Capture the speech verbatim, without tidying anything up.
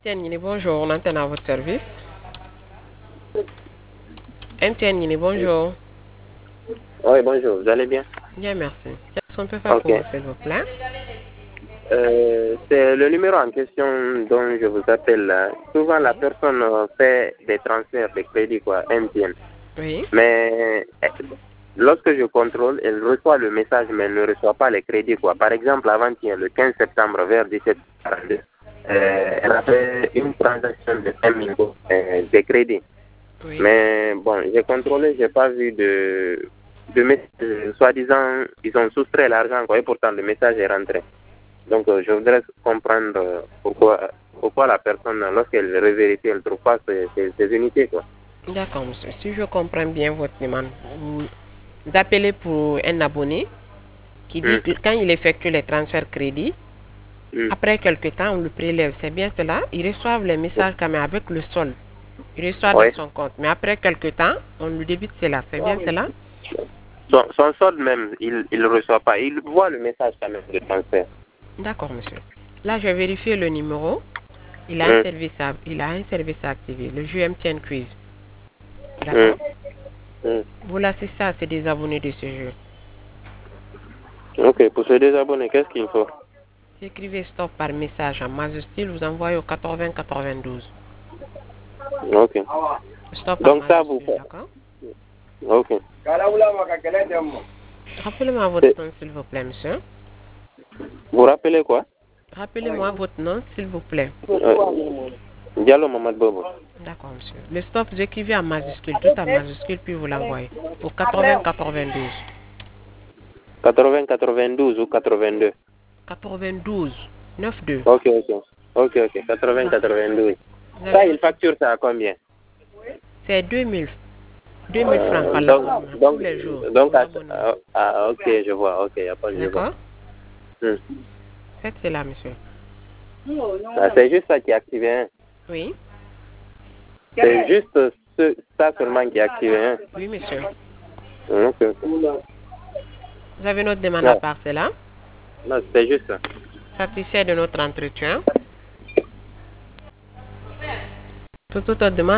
Tiens, bonjour, on entend à votre service. M T N, bonjour. Oui, bonjour, vous allez bien? Bien, merci. Qu'est-ce qu'on peut faire Ok. pour vous, s'il vous plaît? Euh, c'est le numéro en question dont je vous appelle là. Souvent, la personne euh, fait des transferts de crédit, quoi, M T N. Oui. Mais euh, lorsque je contrôle, elle reçoit le message, mais elle ne reçoit pas les crédits, quoi. Par exemple, avant-hier, le quinze septembre, vers dix-sept heures quarante-deux, euh, elle a fait une transaction de cinq mille euros euh, de crédit. Oui. Mais bon, j'ai contrôlé, j'ai pas vu de, de message. Soi-disant, ils ont soustrait l'argent, quoi, et pourtant le message est rentré. Donc, euh, je voudrais comprendre euh, pourquoi, pourquoi la personne, lorsqu'elle revérifie, elle ne trouve pas ces, ces, ces unités, quoi. D'accord, monsieur. Si je comprends bien votre demande, vous appelez pour un abonné qui dit Hum, que quand il effectue les transferts crédit, hum. après quelques temps, on le prélève. C'est bien cela. Ils reçoivent les messages quand même avec le solde. Il reçoit dans Oui. son compte. Mais après quelques temps, on lui débite cela. C'est bien cela? Son, son solde même, il ne le reçoit pas. Il voit le message quand même de transfert. D'accord, monsieur. Là, je vais vérifier le numéro. Il a un Hum, service à, il a un service à activer, le jeu M T N Quiz. hum, D'accord? hum. Vous l'assistez à se désabonner de ce jeu. Ok, pour se désabonner, qu'est-ce qu'il faut? Écrivez stop par message en majuscule, vous envoyez au quatre-vingts quatre-vingt-douze. Ok. Stop en Donc ça, vous majuscule, faites. d'accord? Ok. Rappelez-moi votre C'est- nom, s'il vous plaît, monsieur. Vous rappelez quoi? Rappelez-moi votre nom, s'il vous plaît. Euh, Diallo Mamad Bobo. D'accord, monsieur. Le stop, vous écrivez en majuscule, tout en majuscule, puis vous l'envoyez au quatre-vingts quatre-vingt-douze. quatre-vingts quatre-vingt-douze ou quatre-vingt-deux? quatre-vingt-douze quatre-vingt-douze. Ok, ok. Ok, ok. quatre-vingts quatre-vingt-douze. Vous Ça, avez il noté? facture ça à combien? C'est deux mille. deux mille francs Euh, par donc, l'abonnement, tous donc, les jours, donc pour à- l'abonnement. ah, ah, ok, je vois. Ok, y a pas de je vois. D'accord? Hmm. Faites cela, monsieur. Ah, c'est juste ça qui est activé. Hein. Oui? C'est juste ce, ça seulement qui est activé. Hein. Oui, monsieur. Ok, ok. Vous avez notre demande à Non, part cela? non, c'est juste ça. Satisfait de notre entretien? Pour toute autre demande,